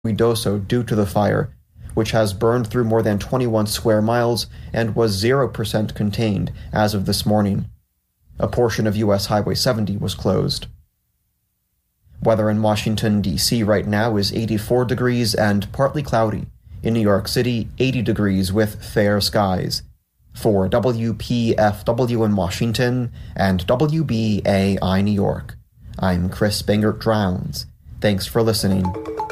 Ruidoso due to the fire, which has burned through more than 21 square miles and was 0% contained as of this morning. A portion of U.S. Highway 70 was closed. Weather in Washington, D.C. right now is 84 degrees and partly cloudy. In New York City, 80 degrees with fair skies. For WPFW in Washington and WBAI New York, I'm Chris Bangert-Drowns. Thanks for listening.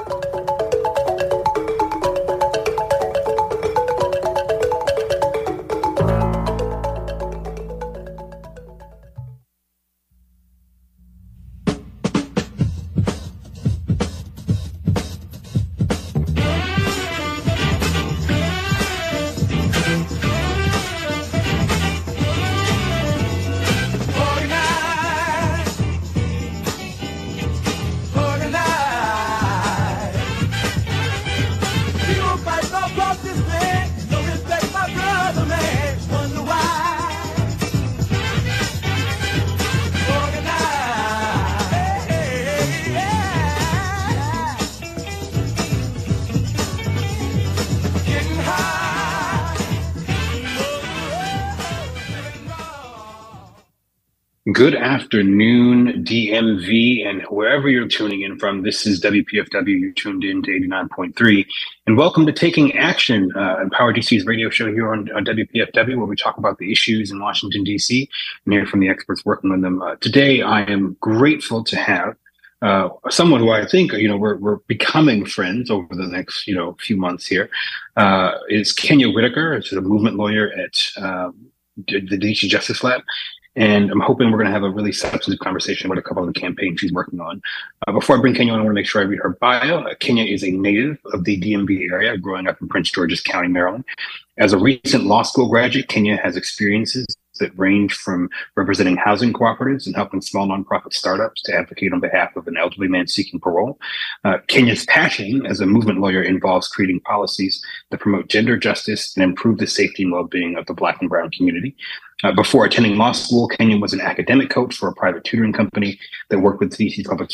Good afternoon, DMV, and wherever you're tuning in from. This is WPFW. You're tuned in to 89.3. And welcome to Taking Action, Empower DC's radio show here on WPFW, where we talk about the issues in Washington, D.C. and hear from the experts working on them. Today, I am grateful to have someone who I think, we're becoming friends over the next, few months here, is Kenya Whitaker. She's a movement lawyer at the DC Justice Lab. And I'm hoping we're going to have a really substantive conversation about a couple of the campaigns she's working on. Before I bring Kenya on, I want to make sure I read her bio. Kenya is a native of the DMV area, growing up in Prince George's County, Maryland. As a recent law school graduate, Kenya has experiences that range from representing housing cooperatives and helping small nonprofit startups to advocate on behalf of an elderly man seeking parole. Kenya's passion as a movement lawyer involves creating policies that promote gender justice and improve the safety and well-being of the Black and Brown community. Before attending law school, Kenya was an academic coach for a private tutoring company that worked with DC public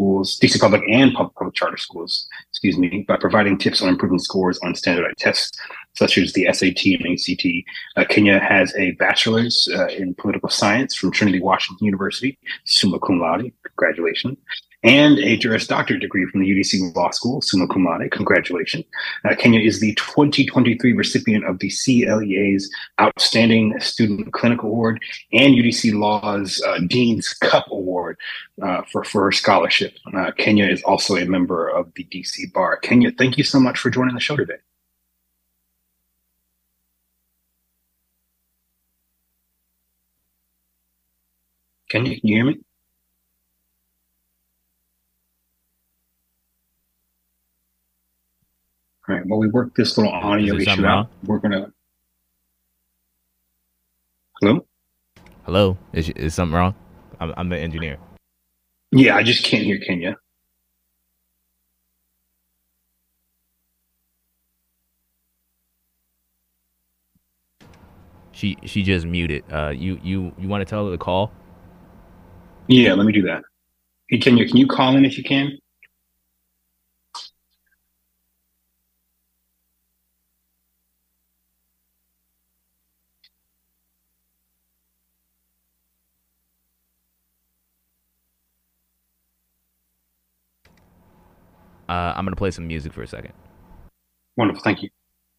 and public charter schools, by providing tips on improving scores on standardized tests, such as the SAT and ACT. Kenya has a bachelor's in political science from Trinity Washington University, summa cum laude, congratulations, and a Juris Doctorate degree from the UDC Law School, summa cum laude, congratulations. Kenya is the 2023 recipient of the CLEA's Outstanding Student Clinical Award and UDC Law's Dean's Cup Award for her scholarship. Kenya is also a member of the DC Bar. Kenya, thank you so much for joining the show today. Kenya, can you hear me? All right. Well, we worked this little audio issue out. We're gonna. Hello. Hello. Is something wrong? I'm the engineer. Yeah, I just can't hear Kenya. She just muted. You want to tell her to call? Yeah, let me do that. Hey, Kenya, can you call in if you can? I'm going to play some music for a second. Wonderful. Thank you.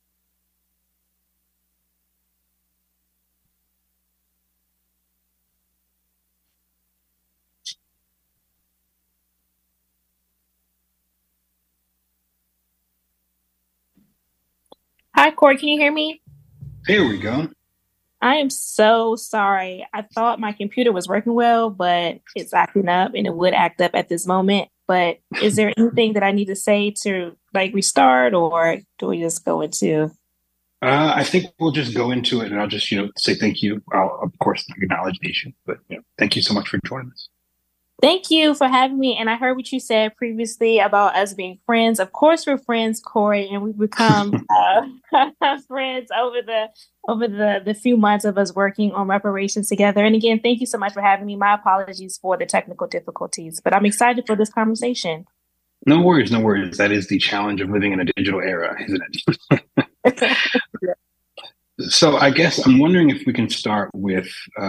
Hi, Corey. Can you hear me? There we go. I am so sorry. I thought my computer was working well, but it's acting up, and it would act up at this moment. But is there anything that I need to say to restart, or do we just go into? I think we'll just go into it, and I'll just say thank you. I'll of course acknowledge the issue, but thank you so much for joining us. Thank you for having me. And I heard what you said previously about us being friends. Of course, we're friends, Corey, and we've become friends over the few months of us working on reparations together. And again, thank you so much for having me. My apologies for the technical difficulties, but I'm excited for this conversation. No worries, no worries. That is the challenge of living in a digital era, isn't it? So I guess I'm wondering if we can start with,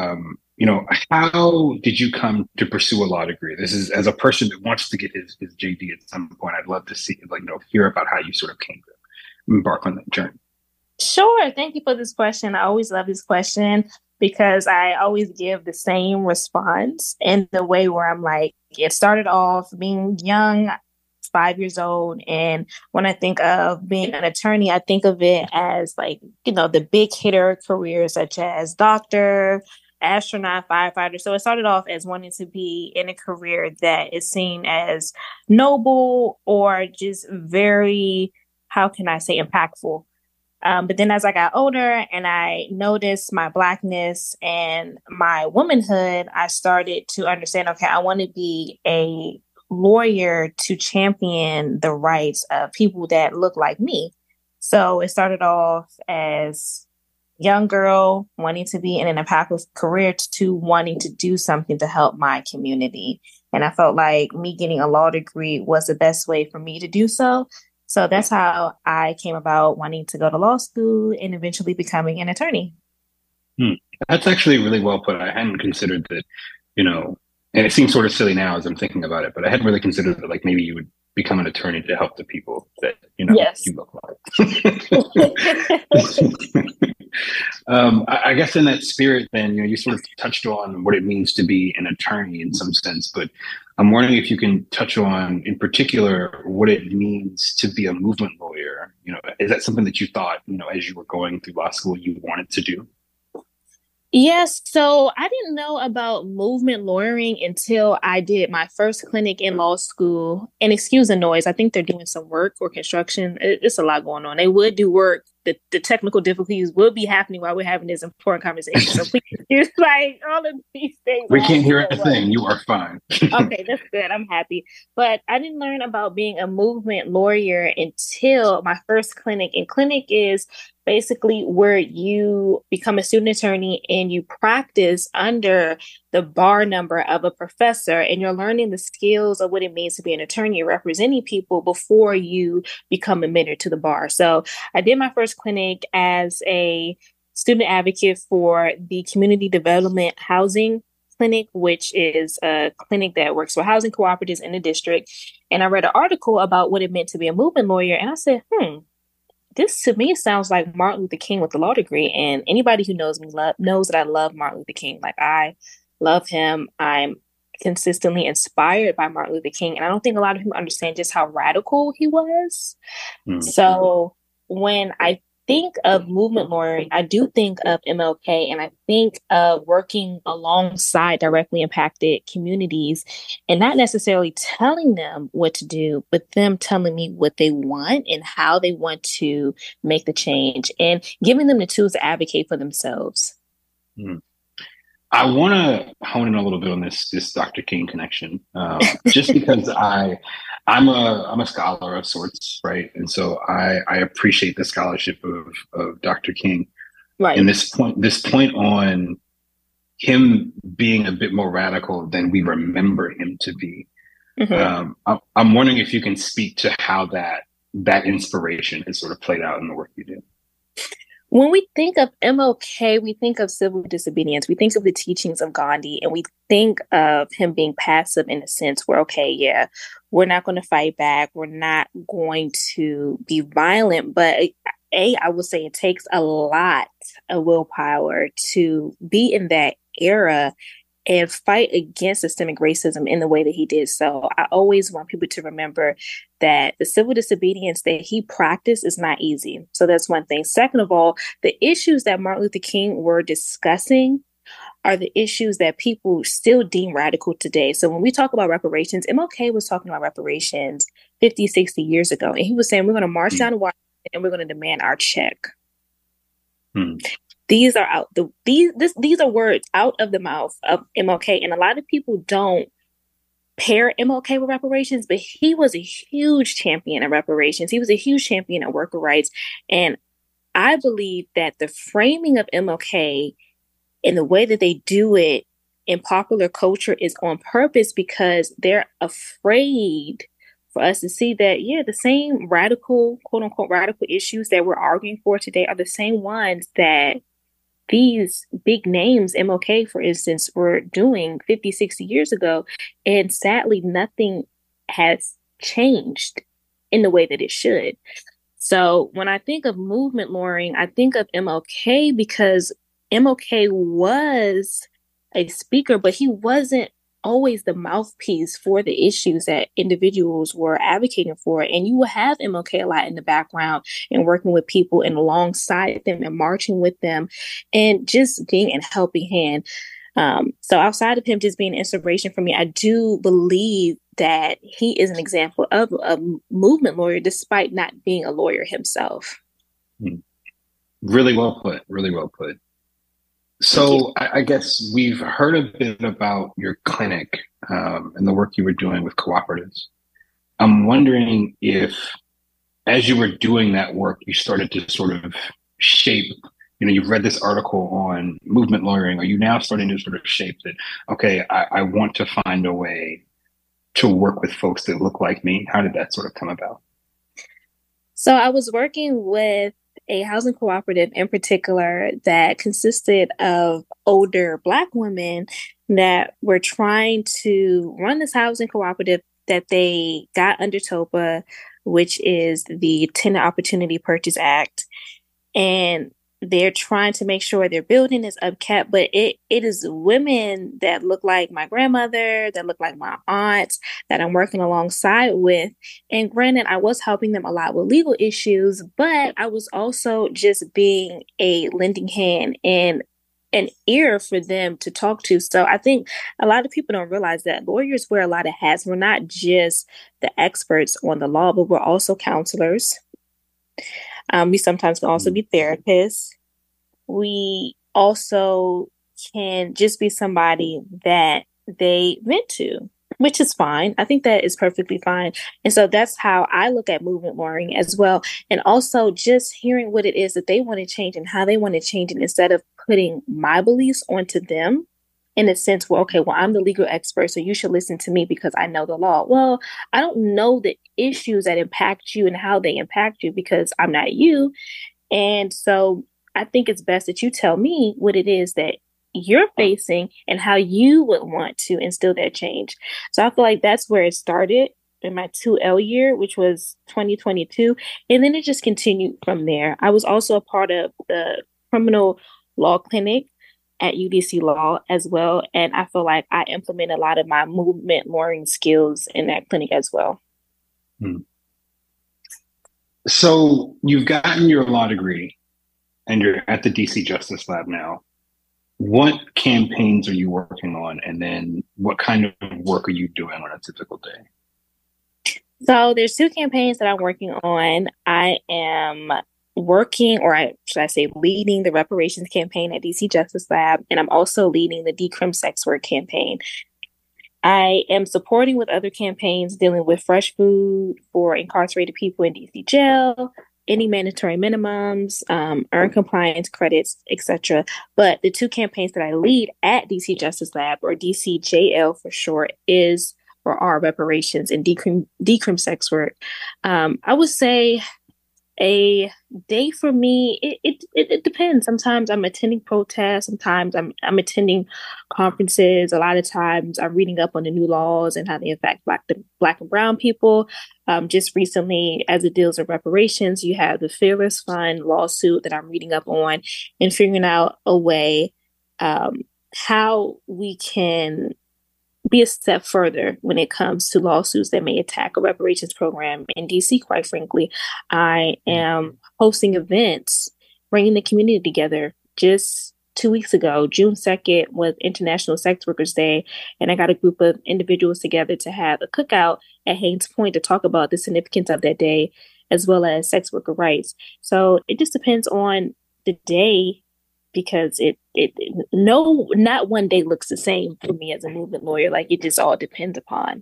how did you come to pursue a law degree? This is as a person that wants to get his JD at some point. I'd love to see, hear about how you sort of came to embark on that journey. Sure. Thank you for this question. I always love this question because I always give the same response in the way where I'm like, it started off being young, 5 years old. And when I think of being an attorney, I think of it as the big hitter careers such as doctor, astronaut, firefighter. So it started off as wanting to be in a career that is seen as noble or just very, how can I say, impactful. But then as I got older and I noticed my Blackness and my womanhood, I started to understand, okay, I want to be a lawyer to champion the rights of people that look like me. So it started off as young girl wanting to be in an impactful career to wanting to do something to help my community. And I felt like me getting a law degree was the best way for me to do so. So that's how I came about wanting to go to law school and eventually becoming an attorney. That's actually really well put. I hadn't considered that, and it seems sort of silly now as I'm thinking about it, but I hadn't really considered that maybe you would become an attorney to help the people that, yes. you look like. I guess in that spirit, then, you sort of touched on what it means to be an attorney in some sense, but I'm wondering if you can touch on, in particular, what it means to be a movement lawyer. Is that something that you thought, as you were going through law school, you wanted to do? Yes. So I didn't know about movement lawyering until I did my first clinic in law school. And excuse the noise, I think they're doing some work or construction. It's a lot going on. They would do work. The technical difficulties will be happening while we're having this important conversation. So please, it's all of these things. We can't hear a thing. You are fine. Okay, that's good. I'm happy. But I didn't learn about being a movement lawyer until my first clinic. And clinic is basically where you become a student attorney and you practice under the bar number of a professor, and you're learning the skills of what it means to be an attorney representing people before you become admitted to the bar. So I did my first clinic as a student advocate for the Community Development Housing Clinic, which is a clinic that works with housing cooperatives in the district. And I read an article about what it meant to be a movement lawyer. And I said, this to me sounds like Martin Luther King with a law degree. And anybody who knows me knows that I love Martin Luther King. I love him. I'm consistently inspired by Martin Luther King. And I don't think a lot of people understand just how radical he was. Mm-hmm. So when I think of movement lawyering, I do think of MLK, and I think of working alongside directly impacted communities and not necessarily telling them what to do, but them telling me what they want and how they want to make the change and giving them the tools to advocate for themselves. I want to hone in a little bit on this Dr. King connection, just because I'm a scholar of sorts, right? And so I appreciate the scholarship of Dr. King, right? And this point on him being a bit more radical than we remember him to be. Mm-hmm. I'm wondering if you can speak to how that inspiration has sort of played out in the work you do. When we think of MLK, we think of civil disobedience. We think of the teachings of Gandhi, and we think of him being passive in a sense where, okay, yeah, we're not going to fight back. We're not going to be violent. But I would say it takes a lot of willpower to be in that era and fight against systemic racism in the way that he did. So I always want people to remember that the civil disobedience that he practiced is not easy. So that's one thing. Second of all, the issues that Martin Luther King were discussing are the issues that people still deem radical today. So when we talk about reparations, MLK was talking about reparations 50, 60 years ago. And he was saying, we're going to march down to Washington and we're going to demand our check. These are these are words out of the mouth of MLK. And a lot of people don't pair MLK with reparations, but he was a huge champion of reparations. He was a huge champion of worker rights. And I believe that the framing of MLK and the way that they do it in popular culture is on purpose because they're afraid for us to see that, yeah, the same radical, quote unquote, radical issues that we're arguing for today are the same ones that these big names, MLK, for instance, were doing 50, 60 years ago. And sadly, nothing has changed in the way that it should. So when I think of movement lawyering, I think of MLK because MLK was a speaker, but he wasn't always the mouthpiece for the issues that individuals were advocating for. And you will have MLK a lot in the background and working with people and alongside them and marching with them and just being a helping hand. So outside of him just being an inspiration for me, I do believe that he is an example of a movement lawyer, despite not being a lawyer himself. Really well put. Really well put. So I guess we've heard a bit about your clinic and the work you were doing with cooperatives. I'm wondering if, as you were doing that work, you started to sort of shape, you've read this article on movement lawyering. Are you now starting to sort of shape that, okay, I want to find a way to work with folks that look like me? How did that sort of come about? So I was working with a housing cooperative in particular that consisted of older Black women that were trying to run this housing cooperative that they got under TOPA, which is the Tenant Opportunity Purchase Act. And they're trying to make sure their building is upkept, but it is women that look like my grandmother, that look like my aunts, that I'm working alongside with. And granted, I was helping them a lot with legal issues, but I was also just being a lending hand and an ear for them to talk to. So I think a lot of people don't realize that lawyers wear a lot of hats. We're not just the experts on the law, but we're also counselors. We sometimes can also be therapists. We also can just be somebody that they vent to, which is fine. I think that is perfectly fine. And so that's how I look at movement lawyering as well. And also just hearing what it is that they want to change and how they want to change it instead of putting my beliefs onto them. In a sense, well, okay, well, I'm the legal expert, so you should listen to me because I know the law. Well, I don't know the issues that impact you and how they impact you because I'm not you. And so I think it's best that you tell me what it is that you're facing and how you would want to instill that change. So I feel like that's where it started in my 2L year, which was 2022. And then it just continued from there. I was also a part of the criminal law clinic at UDC Law as well. And I feel like I implement a lot of my movement lawyering skills in that clinic as well. So you've gotten your law degree and you're at the DC Justice Lab now. What campaigns are you working on? And then what kind of work are you doing on a typical day? So there's 2 campaigns that I'm working on. I am working, or should I say leading the reparations campaign at DC Justice Lab, and I'm also leading the Decrim Sex Work campaign. I am supporting with other campaigns dealing with fresh food for incarcerated people in DC jail, any mandatory minimums, earn compliance credits, etc. But the 2 campaigns that I lead at DC Justice Lab, or DCJL for short, are reparations and decrim sex work. I would say a day for me, it depends. Sometimes I'm attending protests. Sometimes I'm attending conferences. A lot of times I'm reading up on the new laws and how they affect Black and brown people. Just recently, as it deals with reparations, you have the Fearless Fund lawsuit that I'm reading up on and figuring out a way how we can be a step further when it comes to lawsuits that may attack a reparations program in DC, quite frankly. I am hosting events, bringing the community together. Just 2 weeks ago, June 2nd was International Sex Workers Day, and I got a group of individuals together to have a cookout at Haynes Point to talk about the significance of that day, as well as sex worker rights. So it just depends on the day, because not one day looks the same for me as a movement lawyer. Like, it just all depends upon.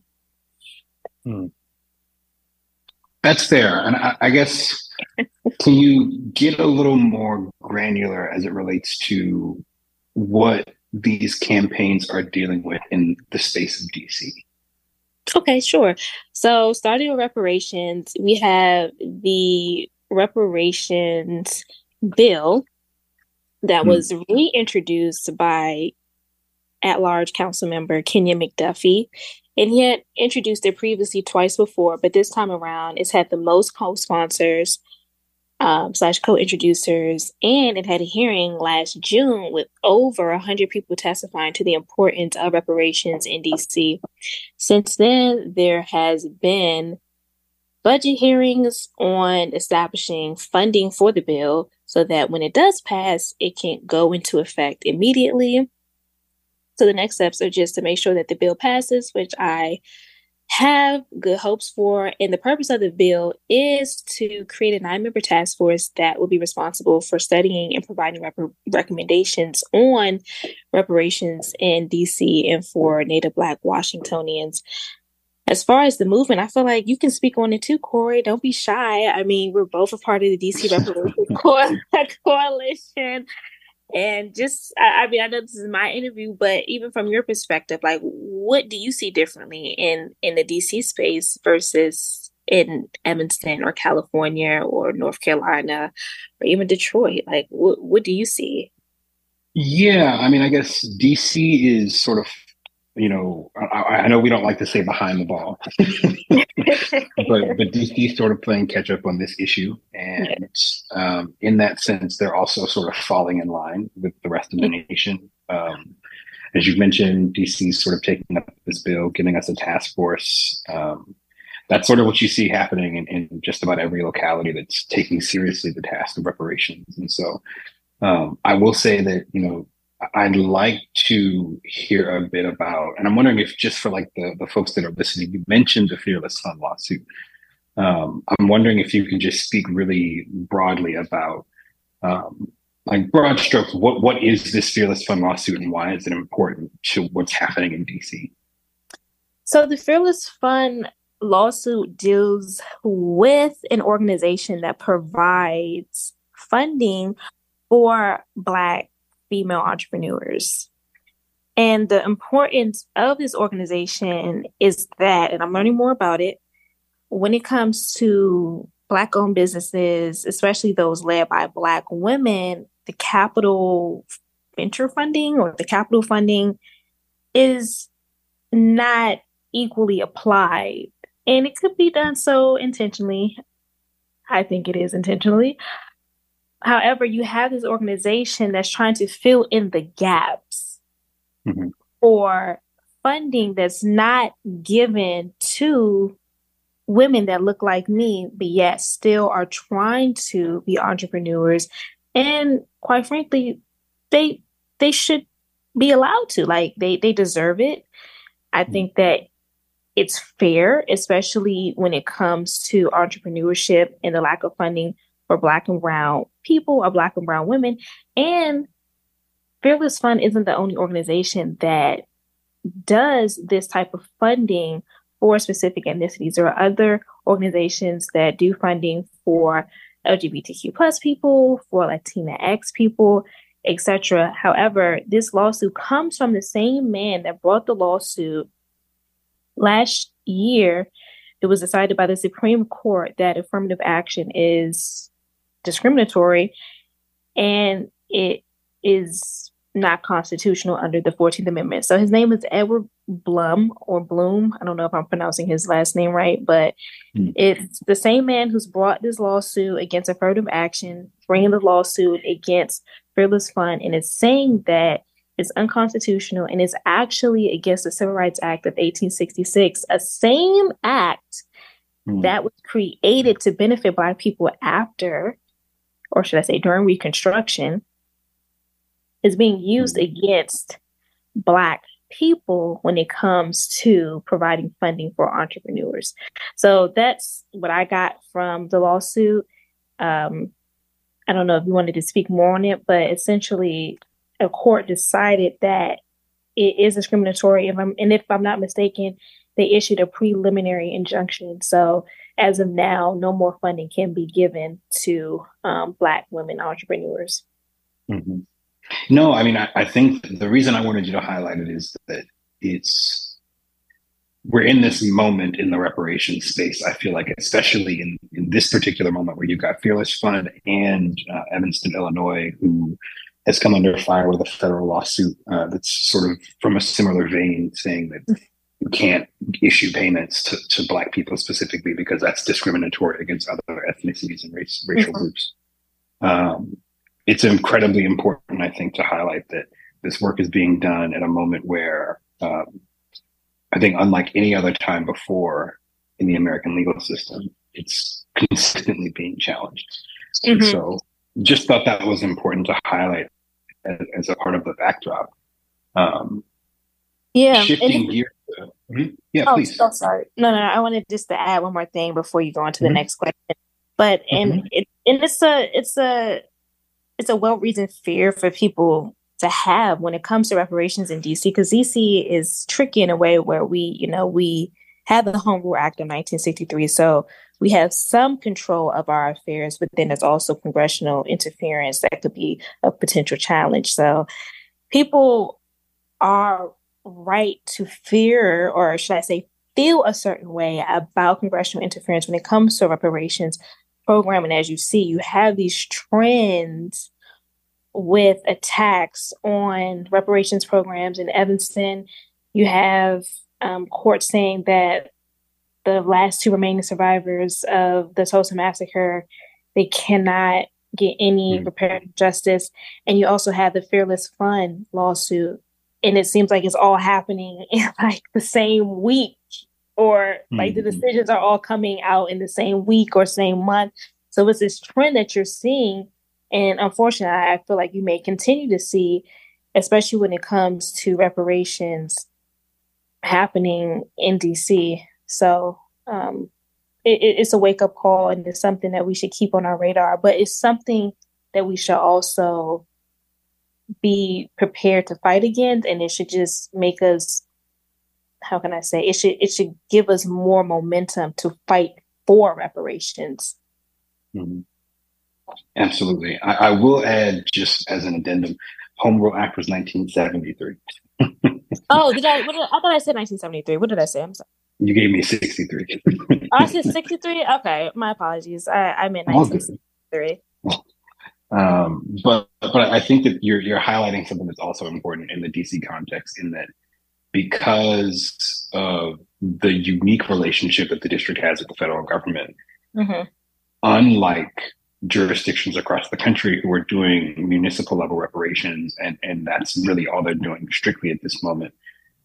That's fair. And I guess, can you get a little more granular as it relates to what these campaigns are dealing with in the space of DC? Okay, sure. So, starting with reparations, we have the reparations bill that Hmm. was reintroduced by at-large council member Kenya McDuffie. And he had introduced it previously twice before, but this time around it's had the most co-sponsors slash co-introducers, and it had a hearing last June with over 100 people testifying to the importance of reparations in DC. Since then, there has been budget hearings on establishing funding for the bill so that when it does pass, it can go into effect immediately. So the next steps are just to make sure that the bill passes, which I have good hopes for. And the purpose of the bill is to create a 9-member task force that will be responsible for studying and providing recommendations on reparations in DC and for Native Black Washingtonians. As far as the movement, I feel like you can speak on it too, Corey. Don't be shy. I mean, we're both a part of the DC Reparations Coalition. And just, I mean, I know this is my interview, but even from your perspective, like, what do you see differently in the DC space versus in Evanston or California or North Carolina or even Detroit? Like, what do you see? Yeah, I mean, I guess DC is sort of, I know we don't like to say behind the ball, but DC is sort of playing catch up on this issue, and in that sense, they're also sort of falling in line with the rest of the nation. As you mentioned, DC is sort of taking up this bill, giving us a task force. That's sort of what you see happening in just about every locality that's taking seriously the task of reparations, and so. I will say that, I'd like to hear a bit about, and I'm wondering if just for like the folks that are listening, you mentioned the Fearless Fund lawsuit. I'm wondering if you can just speak really broadly about, like broad strokes, what is this Fearless Fund lawsuit and why is it important to what's happening in DC? So the Fearless Fund lawsuit deals with an organization that provides funding for Black female entrepreneurs. And the importance of this organization is that, and I'm learning more about it, when it comes to Black-owned businesses, especially those led by Black women, the capital venture funding or the capital funding is not equally applied. And it could be done so intentionally. I think it is intentionally. However, you have this organization that's trying to fill in the gaps for funding that's not given to women that look like me, but yet still are trying to be entrepreneurs. And quite frankly, they should be allowed to. Like they deserve it. I think that it's fair, especially when it comes to entrepreneurship and the lack of funding for Black and brown people or Black and brown women. And Fearless Fund isn't the only organization that does this type of funding for specific ethnicities. There are other organizations that do funding for LGBTQ plus people, for Latinx people, etc. However, this lawsuit comes from the same man that brought the lawsuit last year. It was decided by the Supreme Court that affirmative action is discriminatory and it is not constitutional under the 14th Amendment. So his name is Edward Blum or Bloom. I don't know if I'm pronouncing his last name right, but it's the same man who's brought this lawsuit against affirmative action, bringing the lawsuit against Fearless Fund, and it's saying that it's unconstitutional and it's actually against the Civil Rights Act of 1866, a same act that was created to benefit Black people after, or should I say during Reconstruction, is being used against Black people when it comes to providing funding for entrepreneurs. So that's what I got from the lawsuit. I don't know if you wanted to speak more on it, but essentially a court decided that it is discriminatory. If I'm not mistaken, they issued a preliminary injunction. So as of now, no more funding can be given to Black women entrepreneurs. Mm-hmm. No, I mean, I think the reason I wanted you to highlight it is that it's we're in this moment in the reparations space. I feel like, especially in this particular moment where you've got Fearless Fund and Evanston, Illinois, who has come under fire with a federal lawsuit that's sort of from a similar vein, saying that you can't issue payments to Black people specifically because that's discriminatory against other ethnicities and racial groups. It's incredibly important, I think, to highlight that this work is being done at a moment where I think, unlike any other time before in the American legal system, it's consistently being challenged. So just thought that was important to highlight as a part of the backdrop. Shifting gears. Please. Oh, sorry. No. I wanted just to add one more thing before you go on to the next question. But it's a well-reasoned fear for people to have when it comes to reparations in DC, because DC is tricky in a way where we have the Home Rule Act of 1963, so we have some control of our affairs, but then there's also congressional interference that could be a potential challenge. So people are right to fear, or should I say, feel a certain way about congressional interference when it comes to reparations program. And as you see, you have these trends with attacks on reparations programs in Evanston. You have courts saying that the last two remaining survivors of the Tulsa massacre, they cannot get any reparative justice. And you also have the Fearless Fund lawsuit. And it seems like it's all happening in like the same week, or like the decisions are all coming out in the same week or same month. So it's this trend that you're seeing. And unfortunately, I feel like you may continue to see, especially when it comes to reparations happening in DC. So it's a wake-up call, and it's something that we should keep on our radar. But it's something that we should also be prepared to fight against, and it should just make us, how can I say, it should give us more momentum to fight for reparations. Absolutely. I will add, just as an addendum, Home Rule Act was 1973. Oh, I thought I said 1973. What did I say? I'm sorry. You gave me 63. I said 63? Okay, my apologies. I meant 1963. But I think that you're highlighting something that's also important in the DC context, in that because of the unique relationship that the district has with the federal government, unlike jurisdictions across the country who are doing municipal level reparations, and that's really all they're doing strictly at this moment,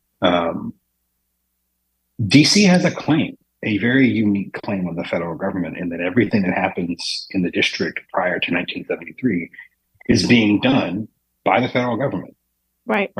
DC has a claim, a very unique claim on the federal government, in that everything that happens in the district prior to 1973 is being done by the federal government. Right.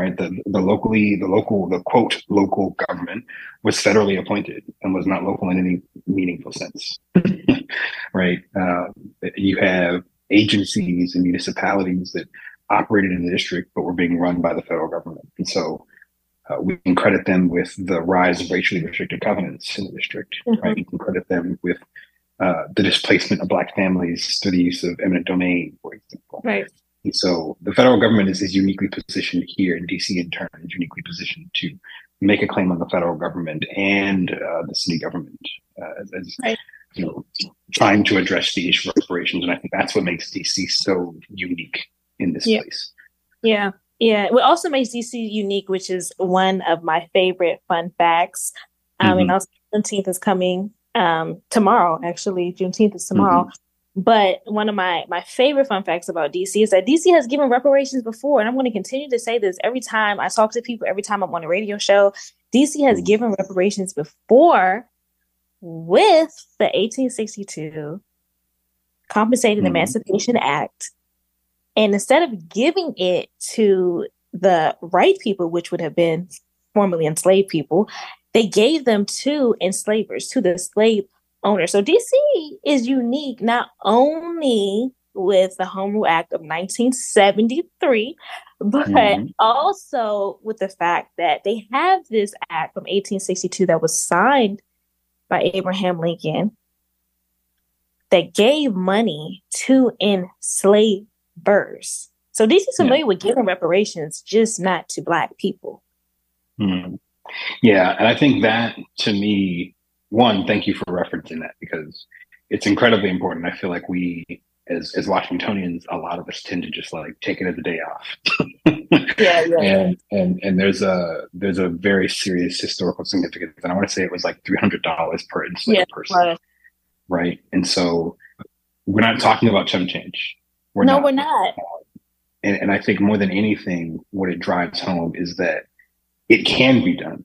The quote local government was federally appointed and was not local in any meaningful sense. Right. You have agencies and municipalities that operated in the district but were being run by the federal government. And so we can credit them with the rise of racially restricted covenants in the district. Right. You can credit them with the displacement of Black families through the use of eminent domain, for example. Right. And so the federal government is uniquely positioned here, and DC in turn is uniquely positioned to make a claim on the federal government and the city government as trying to address the issue of reparations. And I think that's what makes DC so unique in this place. Yeah. What also makes DC unique, which is one of my favorite fun facts, and also Juneteenth is coming tomorrow. Actually, Juneteenth is tomorrow. But one of my favorite fun facts about DC is that DC has given reparations before. And I'm going to continue to say this every time I talk to people, every time I'm on a radio show. DC has given reparations before with the 1862 Compensated Emancipation Act. And instead of giving it to the white people, which would have been formerly enslaved people, they gave them to enslavers, to the slave owner. So DC is unique not only with the Home Rule Act of 1973, but also with the fact that they have this act from 1862 that was signed by Abraham Lincoln that gave money to enslavers. So DC is familiar with giving reparations, just not to Black people. Yeah, and I think that to me, one, thank you for referencing that because it's incredibly important. I feel like we, as Washingtonians, a lot of us tend to just like take it as a day off, Yeah, yeah, yeah. and there's a very serious historical significance, and I want to say it was like $300 per Yeah, enslaved person, right? And so we're not talking about chump change. We're no, not. we're not. And I think more than anything, what it drives home is that it can be done.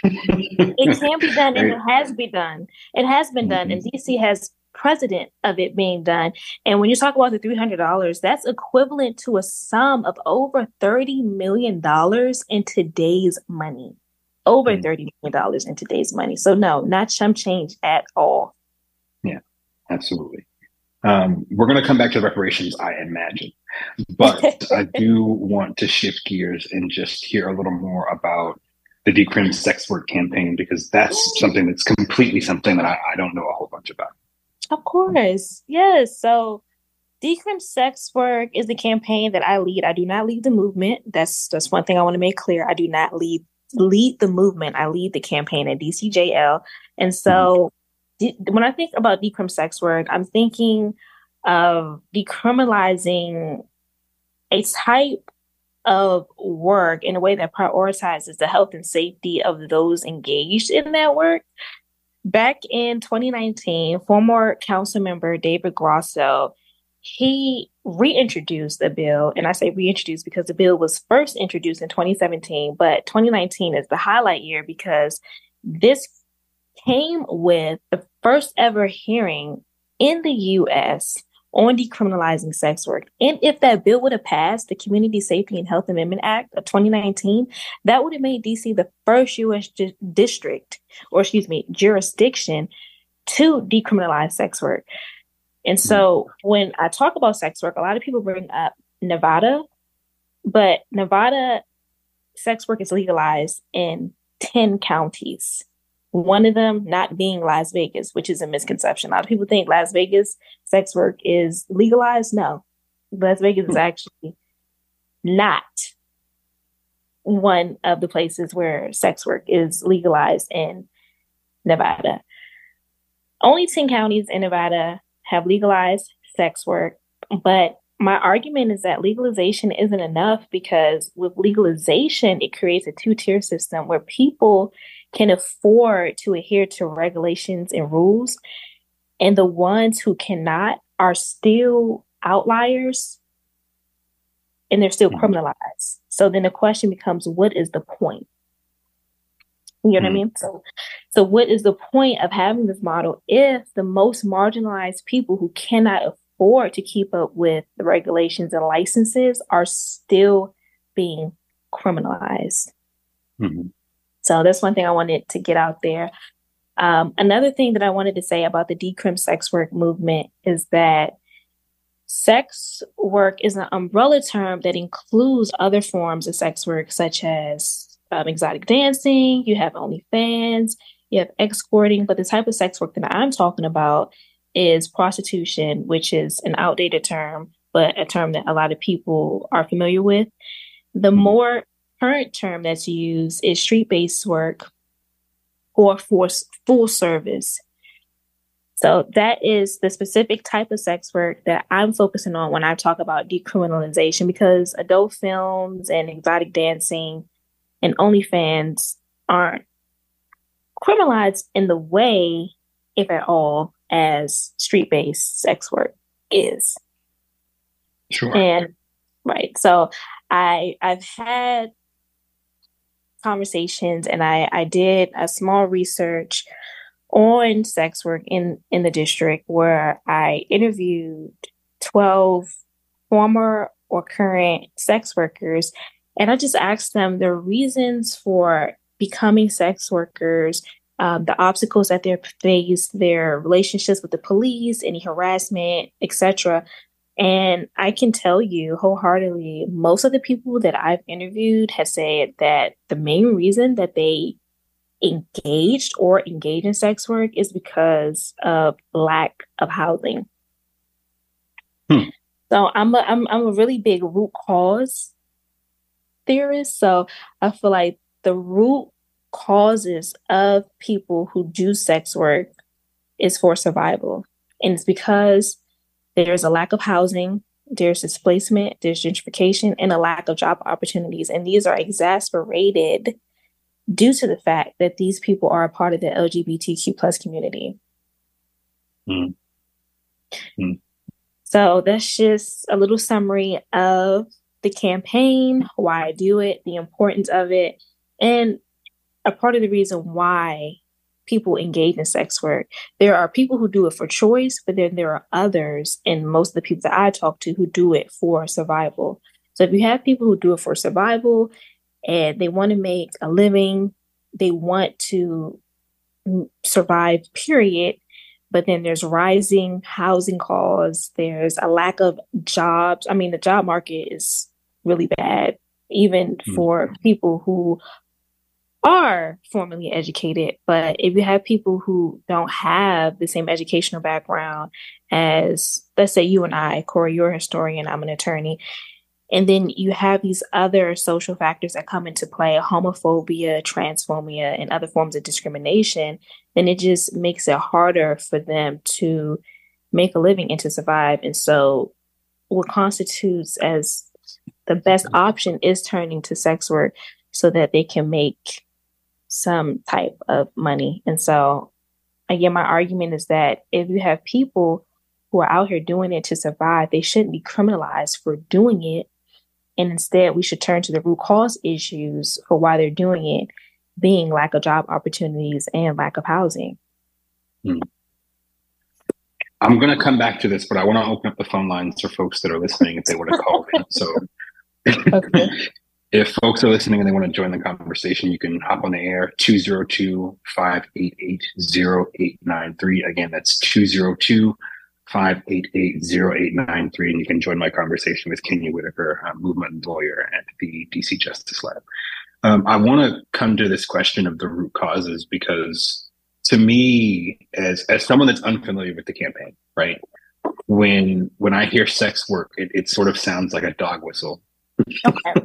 It can be done, and Right? it has been done. It has been done, and DC has precedent of it being done. And when you talk about the $300, that's equivalent to a sum of over $30 million in today's money. Over $30 million in today's money. So no, not chump change at all. Yeah, absolutely. We're going to come back to reparations, I imagine, but I do want to shift gears and just hear a little more about the Decrim Sex Work campaign, because that's something that's completely something that I don't know a whole bunch about. Of course. Yes. So Decrim Sex Work is the campaign that I lead. I do not lead the movement. That's one thing I want to make clear. I do not lead the movement. I lead the campaign at DCJL. And so when I think about Decrim Sex Work, I'm thinking of decriminalizing a type of work in a way that prioritizes the health and safety of those engaged in that work. Back in 2019, former council member David Grosso, he reintroduced the bill. And I say reintroduced because the bill was first introduced in 2017, but 2019 is the highlight year because this came with the first ever hearing in the U.S. on decriminalizing sex work. And if that bill would have passed, the Community Safety and Health Amendment Act of 2019, that would have made DC the first U.S. jurisdiction to decriminalize sex work. And so when I talk about sex work, a lot of people bring up Nevada, but Nevada sex work is legalized in 10 counties. One of them not being Las Vegas, which is a misconception. A lot of people think Las Vegas sex work is legalized. No, Las Vegas is actually not one of the places where sex work is legalized in Nevada. Only 10 counties in Nevada have legalized sex work, but my argument is that legalization isn't enough because with legalization, it creates a two-tier system where people can afford to adhere to regulations and rules, and the ones who cannot are still outliers and they're still criminalized. So then the question becomes, what is the point? You know what I mean? So what is the point of having this model if the most marginalized people who cannot afford to keep up with the regulations and licenses are still being criminalized? So that's one thing I wanted to get out there. Another thing that I wanted to say about the Decrim sex work movement is that sex work is an umbrella term that includes other forms of sex work, such as exotic dancing, you have OnlyFans, you have escorting, but the type of sex work that I'm talking about is prostitution, which is an outdated term, but a term that a lot of people are familiar with. The more current term that's used is street-based work or full service. So that is the specific type of sex work that I'm focusing on when I talk about decriminalization, because adult films and exotic dancing and OnlyFans aren't criminalized in the way, if at all, as street-based sex work is. Sure. And right. So I've had conversations and I did a small research on sex work in the district where I interviewed 12 former or current sex workers. And I just asked them their reasons for becoming sex workers, the obstacles that they face, their relationships with the police, any harassment, etc. And I can tell you wholeheartedly, most of the people that I've interviewed have said that the main reason that they engage in sex work is because of lack of housing. So I'm a really big root cause theorist. So I feel like the root causes of people who do sex work is for survival. And it's because there's a lack of housing, there's displacement, there's gentrification, and a lack of job opportunities. And these are exacerbated due to the fact that these people are a part of the LGBTQ plus community. Mm. Mm. So that's just a little summary of the campaign, why I do it, the importance of it, and a part of the reason why people engage in sex work. There are people who do it for choice, but then there are others, and most of the people that I talk to, who do it for survival. So if you have people who do it for survival and they want to make a living, they want to survive, period. But then there's rising housing costs. There's a lack of jobs. I mean, the job market is really bad, even for people who are formally educated. But if you have people who don't have the same educational background as, let's say, you and I, Corey, you're a historian, I'm an attorney, and then you have these other social factors that come into play, homophobia, transphobia, and other forms of discrimination, then it just makes it harder for them to make a living and to survive. And so what constitutes as the best option is turning to sex work so that they can make some type of money. And so, again, my argument is that if you have people who are out here doing it to survive, they shouldn't be criminalized for doing it. And instead, we should turn to the root cause issues for why they're doing it, being lack of job opportunities and lack of housing. I'm going to come back to this, but I want to open up the phone lines for folks that are listening if they want to call in. So Okay. if folks are listening and they want to join the conversation, you can hop on the air, 202-588-0893. Again, that's 202-588-0893. And you can join my conversation with Kenya Whitaker, a movement lawyer at the DC Justice Lab. I want to come to this question of the root causes because, to me, as someone that's unfamiliar with the campaign, right? When I hear sex work, it sort of sounds like a dog whistle. Okay.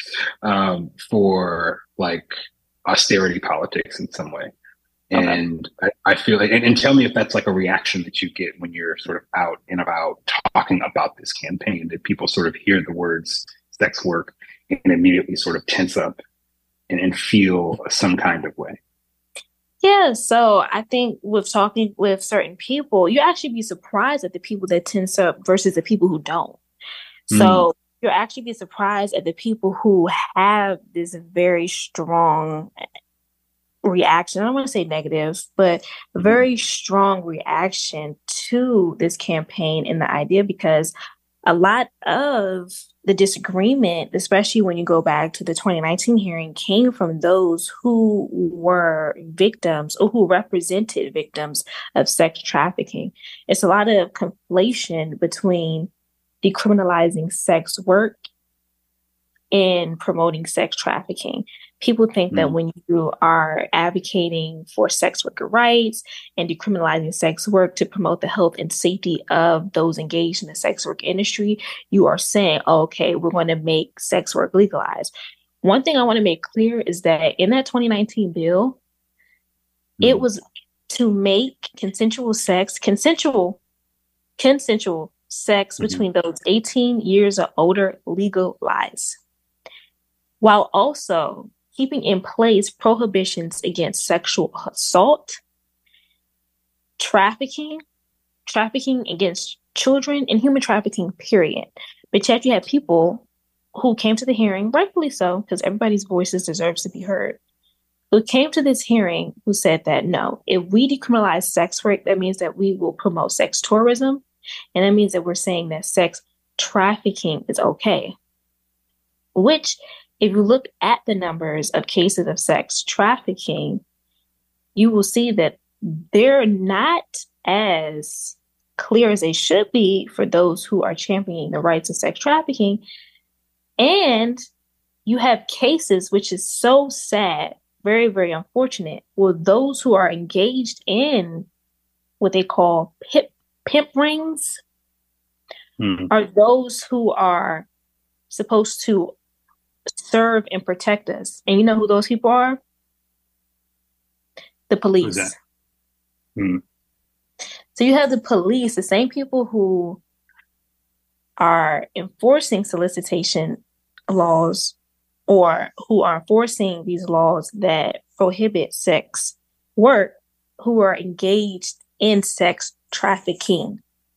For like austerity politics in some way. And I feel like, and tell me if that's like a reaction that you get when you're sort of out and about talking about this campaign, that people sort of hear the words sex work and immediately sort of tense up and feel some kind of way. Yeah, so I think with talking with certain people, you actually be surprised at the people that tense up versus the people who don't. So you'll actually be surprised at the people who have this very strong reaction. I don't want to say negative, but a very strong reaction to this campaign and the idea, because a lot of the disagreement, especially when you go back to the 2019 hearing, came from those who were victims or who represented victims of sex trafficking. It's a lot of conflation between decriminalizing sex work and promoting sex trafficking. People think that when you are advocating for sex worker rights and decriminalizing sex work to promote the health and safety of those engaged in the sex work industry, you are saying, okay, we're going to make sex work legalized. One thing I want to make clear is that in that 2019 bill, it was to make consensual sex between those 18 years or older legalized, while also keeping in place prohibitions against sexual assault, trafficking against children, and human trafficking, period. But yet you have people who came to the hearing, rightfully so, because everybody's voices deserves to be heard, who came to this hearing who said that, no, if we decriminalize sex work, that means that we will promote sex tourism. And that means that we're saying that sex trafficking is okay. Which, if you look at the numbers of cases of sex trafficking, you will see that they're not as clear as they should be for those who are championing the rights of sex trafficking. And you have cases, which is so sad, very, very unfortunate, where those who are engaged in what they call pimp rings are those who are supposed to serve and protect us. And you know who those people are? The Who's police. that? So you have the police, the same people who are enforcing solicitation laws or who are enforcing these laws that prohibit sex work, who are engaged in sex trafficking.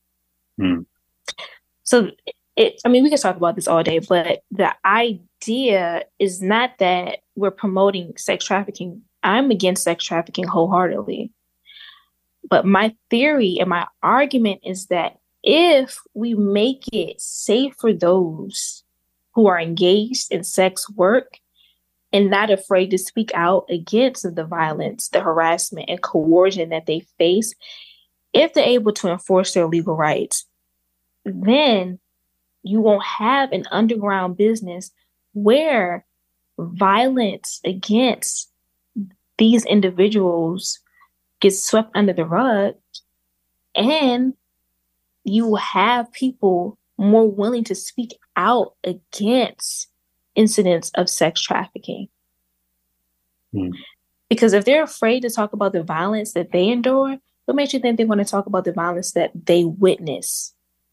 So, we can talk about this all day, but the idea is not that we're promoting sex trafficking. I'm against sex trafficking wholeheartedly. But my theory and my argument is that if we make it safe for those who are engaged in sex work and not afraid to speak out against the violence, the harassment, and coercion that they face, if they're able to enforce their legal rights, then you won't have an underground business where violence against these individuals gets swept under the rug, and you will have people more willing to speak out against incidents of sex trafficking. Because if they're afraid to talk about the violence that they endure, what makes you think they want to talk about the violence that they witness?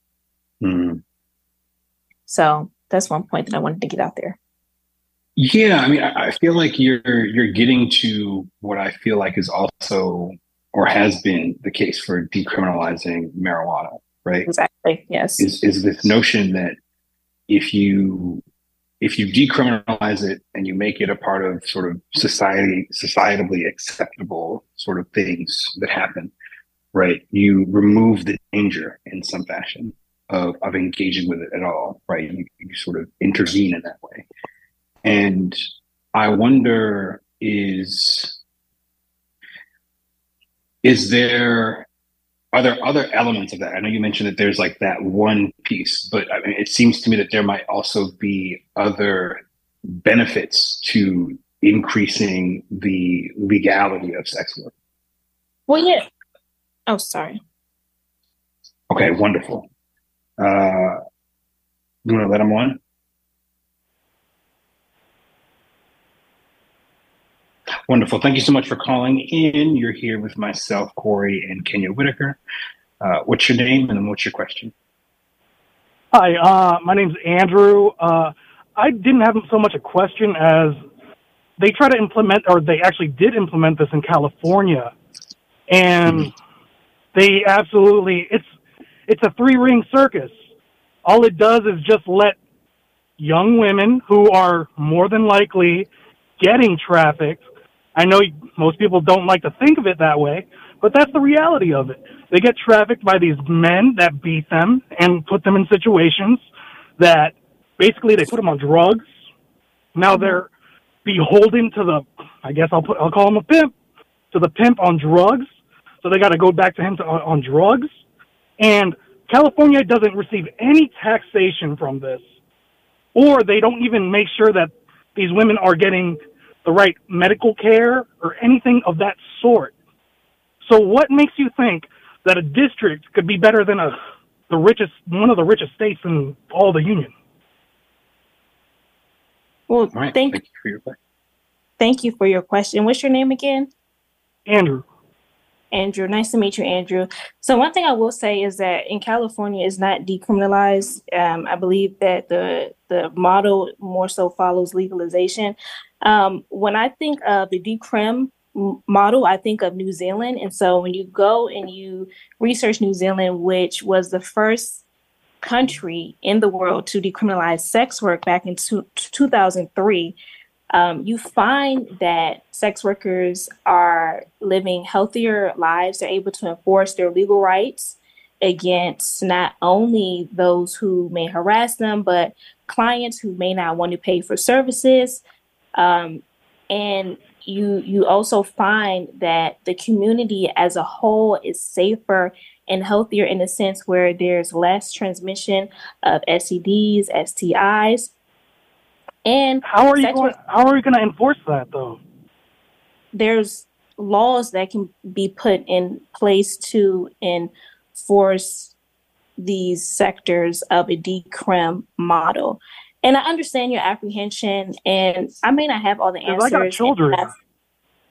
So that's one point that I wanted to get out there. Yeah, I mean, I feel like you're getting to what I feel like is also or has been the case for decriminalizing marijuana, right? Exactly. Yes. Is this notion that if you decriminalize it and you make it a part of sort of societally acceptable sort of things that happen, right? You remove the danger in some fashion of engaging with it at all, right? You sort of intervene in that way. And I wonder, are there other elements of that? I know you mentioned that there's like that one piece, but I mean, it seems to me that there might also be other benefits to increasing the legality of sex work. Well, yeah. Oh, sorry. Okay, wonderful. You want to let him on? Wonderful. Thank you so much for calling in. You're here with myself, Corey, and Kenya Whitaker. What's your name and then what's your question? Hi, my name's Andrew. I didn't have so much a question as they try to implement, or they actually did implement this in California. And they absolutely, it's a three-ring circus. All it does is just let young women who are more than likely getting trafficked. I know most people don't like to think of it that way, but that's the reality of it. They get trafficked by these men that beat them and put them in situations that basically they put them on drugs. Now they're beholden to the, I guess I'll call him a pimp, to the pimp on drugs. So they got to go back to him on drugs. And California doesn't receive any taxation from this, or they don't even make sure that these women are getting the right medical care or anything of that sort. So what makes you think that a district could be better than one of the richest states in all the union? Well, Right. thank you for your question. Thank you for your question. What's your name again? Andrew. Andrew, nice to meet you, Andrew. So one thing I will say is that in California, it's not decriminalized. I believe that the model more so follows legalization. When I think of the decrim model, I think of New Zealand. And so when you go and you research New Zealand, which was the first country in the world to decriminalize sex work back in 2003, you find that sex workers are living healthier lives. They're able to enforce their legal rights against not only those who may harass them, but clients who may not want to pay for services. And you also find that the community as a whole is safer and healthier in a sense where there's less transmission of STDs, STIs. And how are you going to enforce that, though? There's laws that can be put in place to enforce these sectors of a decrim model. And I understand your apprehension, and I may not have all the answers. I got children.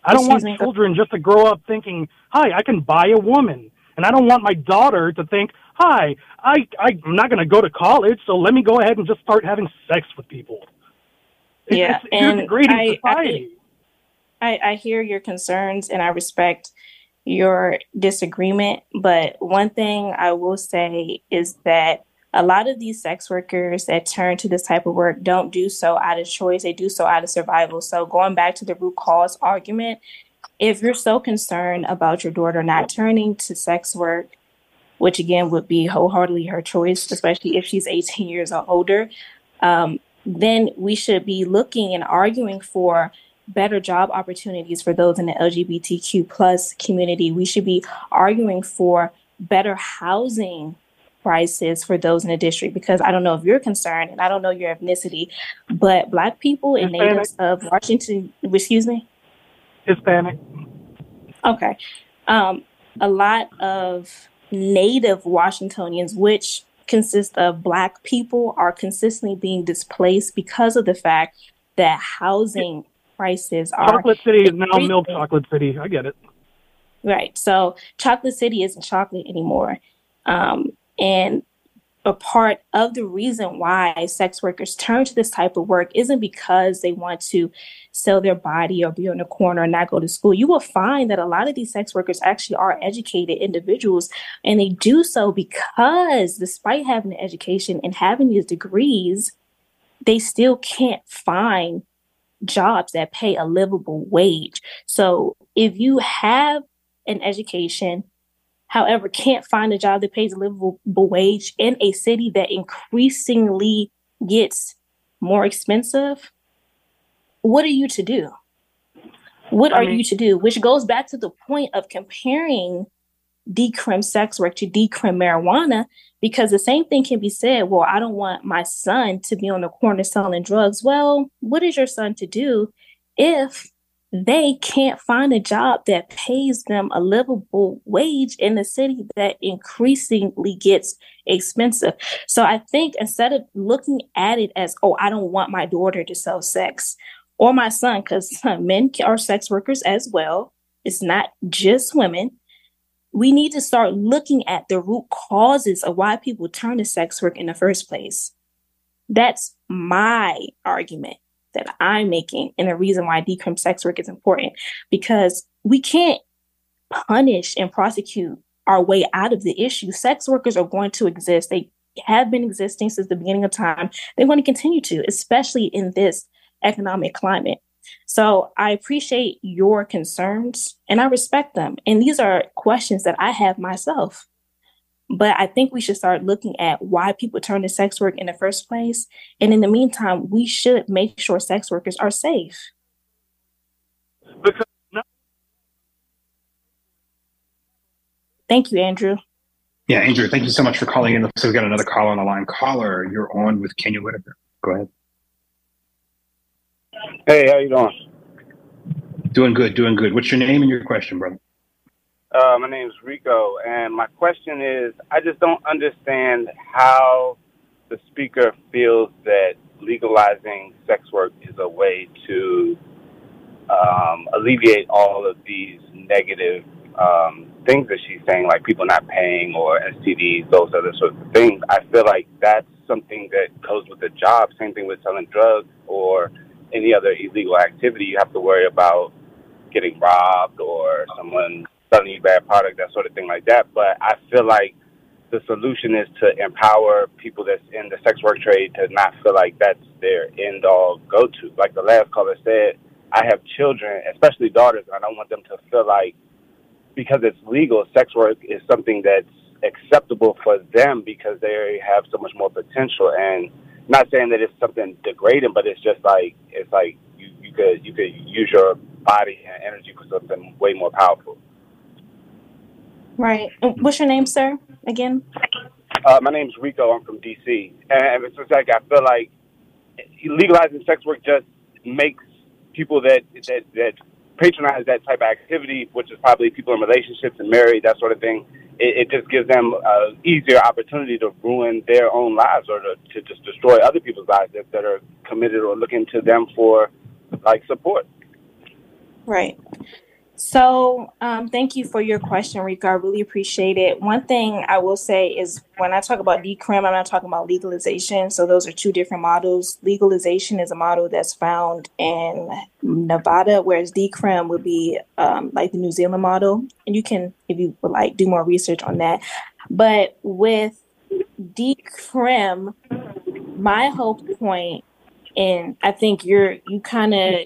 I don't want Excuse me. children just to grow up thinking, hi, I can buy a woman. And I don't want my daughter to think, hi, I'm not going to go to college, so let me go ahead and just start having sex with people. Yeah, You're degrading society. I hear your concerns and I respect your disagreement. But one thing I will say is that a lot of these sex workers that turn to this type of work don't do so out of choice. They do so out of survival. So going back to the root cause argument, if you're so concerned about your daughter not turning to sex work, which again would be wholeheartedly her choice, especially if she's 18 years or older, then we should be looking and arguing for better job opportunities for those in the LGBTQ plus community. We should be arguing for better housing prices for those in the district, because I don't know if you're concerned and I don't know your ethnicity, but Black people and Hispanic. natives of Washington, excuse me? Hispanic. Okay. A lot of native Washingtonians, which consist of Black people, are consistently being displaced because of the fact that housing prices are... Chocolate City is now Milk Chocolate City. I get it. Right. So Chocolate City isn't chocolate anymore. And a part of the reason why sex workers turn to this type of work isn't because they want to sell their body or be on the corner and not go to school. You will find that a lot of these sex workers actually are educated individuals, and they do so because despite having the education and having these degrees, they still can't find jobs that pay a livable wage. So if you have an education, however, can't find a job that pays a livable wage in a city that increasingly gets more expensive, what are you to do? What are you to do? Which goes back to the point of comparing decrim sex work to decrim marijuana, because the same thing can be said, well, I don't want my son to be on the corner selling drugs. Well, what is your son to do if they can't find a job that pays them a livable wage in a city that increasingly gets expensive? So I think instead of looking at it as, oh, I don't want my daughter to sell sex, or my son, because men are sex workers as well. It's not just women. We need to start looking at the root causes of why people turn to sex work in the first place. That's my argument that I'm making, and the reason why decrim sex work is important, because we can't punish and prosecute our way out of the issue. Sex workers are going to exist. They have been existing since the beginning of time. They're going to continue to, especially in this economic climate. So I appreciate your concerns and I respect them. And these are questions that I have myself. But I think we should start looking at why people turn to sex work in the first place. And in the meantime, we should make sure sex workers are safe. Thank you, Andrew. Yeah, Andrew, thank you so much for calling in. So we've got another caller on the line. Caller, you're on with Kenya Whitaker. Go ahead. Hey, how you doing? Doing good, doing good. What's your name and your question, brother? My name's Rico, and my question is, I just don't understand how the speaker feels that legalizing sex work is a way to alleviate all of these negative things that she's saying, like people not paying or STDs, those other sorts of things. I feel like that's something that goes with the job. Same thing with selling drugs or any other illegal activity. You have to worry about getting robbed or someone selling you bad product, that sort of thing like that. But I feel like the solution is to empower people that's in the sex work trade to not feel like that's their end-all go-to. Like the last caller said, I have children, especially daughters, and I don't want them to feel like because it's legal, sex work is something that's acceptable for them because they have so much more potential. And not saying that it's something degrading, but it's just like, you could use your body and energy for something way more powerful. Right. What's your name, sir, again? My name's Rico. I'm from D.C. And it's just like, I feel like legalizing sex work just makes people that patronize that type of activity, which is probably people in relationships and married, that sort of thing. It just gives them an easier opportunity to ruin their own lives or to just destroy other people's lives that are committed or looking to them for, like, support. Right. So, thank you for your question, Rika. I really appreciate it. One thing I will say is when I talk about decrim, I'm not talking about legalization. So those are two different models. Legalization is a model that's found in Nevada, whereas decrim would be like the New Zealand model. And you can, if you would like, do more research on that. But with decrim, my whole point, and I think you kind of,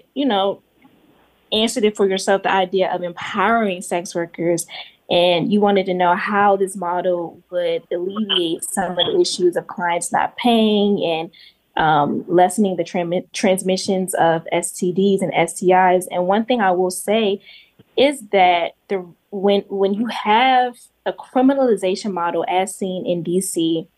answered it for yourself, the idea of empowering sex workers, and you wanted to know how this model would alleviate some of the issues of clients not paying and lessening the transmissions of STDs and STIs. And one thing I will say is that when you have a criminalization model as seen in DC,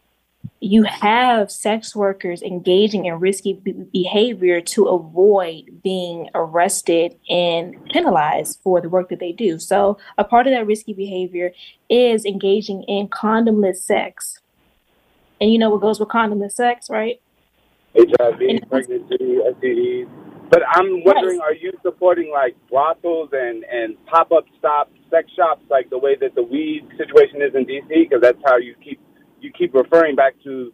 you have sex workers engaging in risky behavior to avoid being arrested and penalized for the work that they do. So a part of that risky behavior is engaging in condomless sex. And you know what goes with condomless sex, right? HIV, pregnancy, STDs. But I'm wondering, are you supporting like brothels and pop-up sex shops like the way that the weed situation is in DC? Because that's how you keep referring back to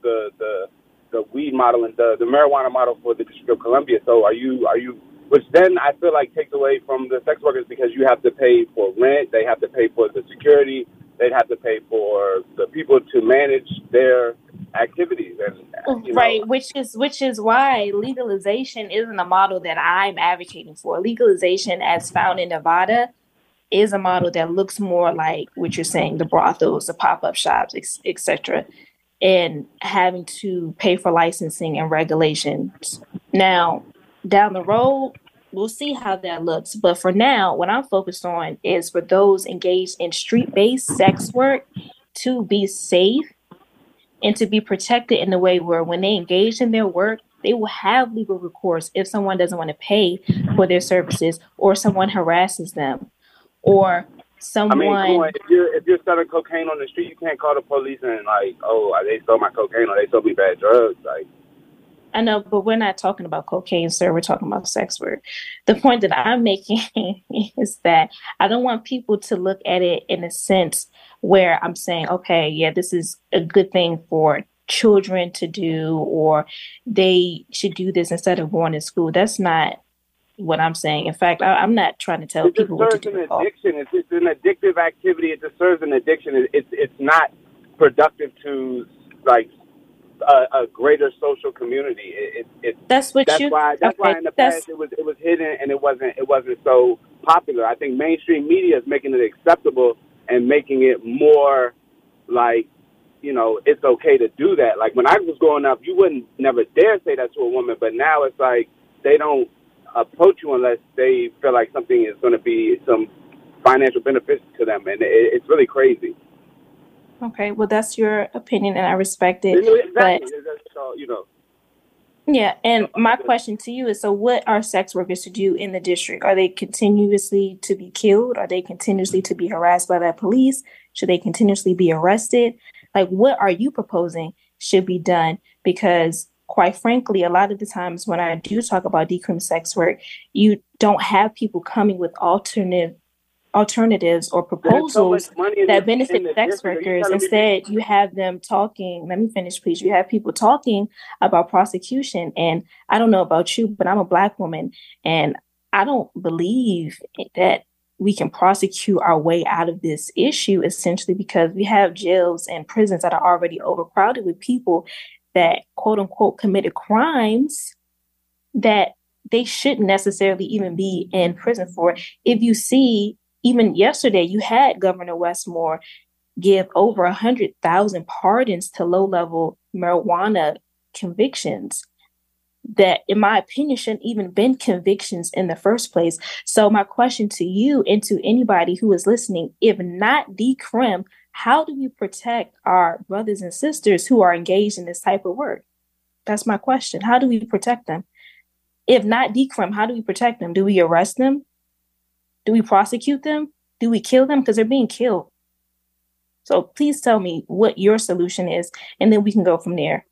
the weed model and the marijuana model for the District of Columbia. So are you, which then I feel like takes away from the sex workers because you have to pay for rent, they have to pay for the security, they'd have to pay for the people to manage their activities, and right, which is why legalization isn't a model that I'm advocating for. Legalization, as found in Nevada, is a model that looks more like what you're saying, the brothels, the pop-up shops, etc., and having to pay for licensing and regulations. Now, down the road, we'll see how that looks. But for now, what I'm focused on is for those engaged in street-based sex work to be safe and to be protected in a way where when they engage in their work, they will have legal recourse if someone doesn't want to pay for their services or someone harasses them or someone... I mean, come on, if you're selling cocaine on the street, you can't call the police and like, oh, they stole my cocaine or they sold me bad drugs. Like, I know, but we're not talking about cocaine, sir. We're talking about sex work. The point that I'm making is that I don't want people to look at it in a sense where I'm saying, okay, yeah, this is a good thing for children to do, or they should do this instead of going to school. That's not what I'm saying. In fact, I'm not trying to tell people what to do. It serves an addiction. It's an addictive activity. It just serves an addiction. It's not productive to like a greater social community. That's why in the past it was hidden and it wasn't so popular. I think mainstream media is making it acceptable and making it more like, it's okay to do that. Like when I was growing up, you wouldn't never dare say that to a woman, but now it's like they don't approach you unless they feel like something is going to be some financial benefits to them, and it's really crazy. Okay, well, that's your opinion, and I respect it. Exactly. But, yeah, and my question to you is, so what are sex workers to do in the district? Are they continuously to be killed? Are they continuously to be harassed by the police? Should they continuously be arrested? Like, what are you proposing should be done? Because quite frankly, a lot of the times when I do talk about decrim sex work, you don't have people coming with alternatives or proposals that benefit sex workers. Instead, you have them talking. Let me finish, please. You have people talking about prosecution. And I don't know about you, but I'm a Black woman, and I don't believe that we can prosecute our way out of this issue, essentially because we have jails and prisons that are already overcrowded with people that, quote unquote, committed crimes that they shouldn't necessarily even be in prison for. If you see, even yesterday, you had Governor Westmore give over 100,000 pardons to low-level marijuana convictions that, in my opinion, shouldn't even been convictions in the first place. So my question to you and to anybody who is listening, if not decrim, how do we protect our brothers and sisters who are engaged in this type of work? That's my question. How do we protect them? If not decrim, how do we protect them? Do we arrest them? Do we prosecute them? Do we kill them? Because they're being killed. So please tell me what your solution is, and then we can go from there.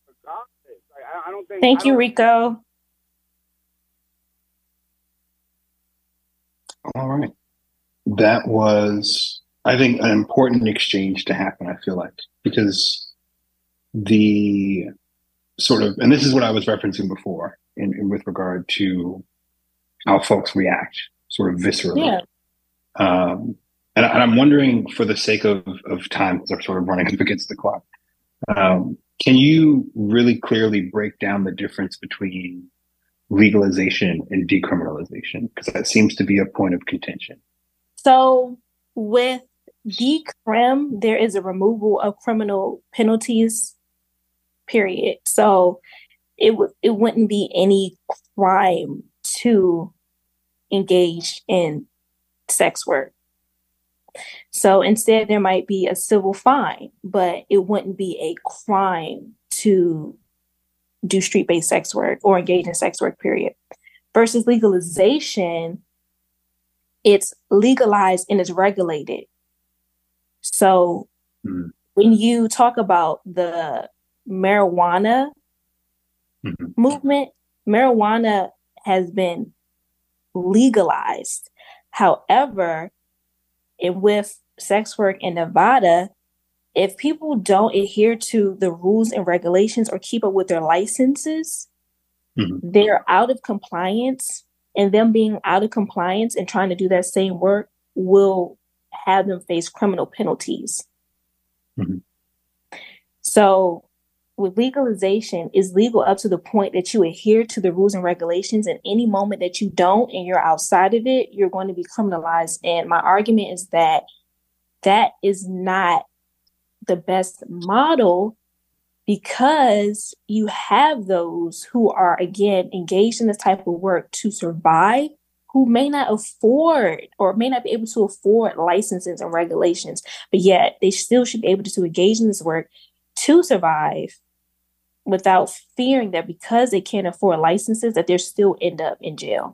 Thank you, Rico. All right. That was, I think, an important exchange to happen, I feel like, because the sort of, and this is what I was referencing before with regard to how folks react sort of viscerally. Yeah. And I'm wondering, for the sake of time, because I'm sort of running up against the clock, can you really clearly break down the difference between legalization and decriminalization? Because that seems to be a point of contention. So with decrim, there is a removal of criminal penalties, period. So it wouldn't be any crime to engage in sex work. So instead, there might be a civil fine, but it wouldn't be a crime to do street-based sex work or engage in sex work, period. Versus legalization, it's legalized and it's regulated. So when you talk about the marijuana movement, marijuana has been legalized. However, with sex work in Nevada, if people don't adhere to the rules and regulations or keep up with their licenses, they're out of compliance. And them being out of compliance and trying to do that same work will have them face criminal penalties. So with legalization, it's legal up to the point that you adhere to the rules and regulations. And any moment that you don't and you're outside of it, you're going to be criminalized. And my argument is that that is not the best model, because you have those who are, again, engaged in this type of work to survive, who may not afford or may not be able to afford licenses and regulations, but yet they still should be able to engage in this work to survive without fearing that because they can't afford licenses, that they'll still end up in jail.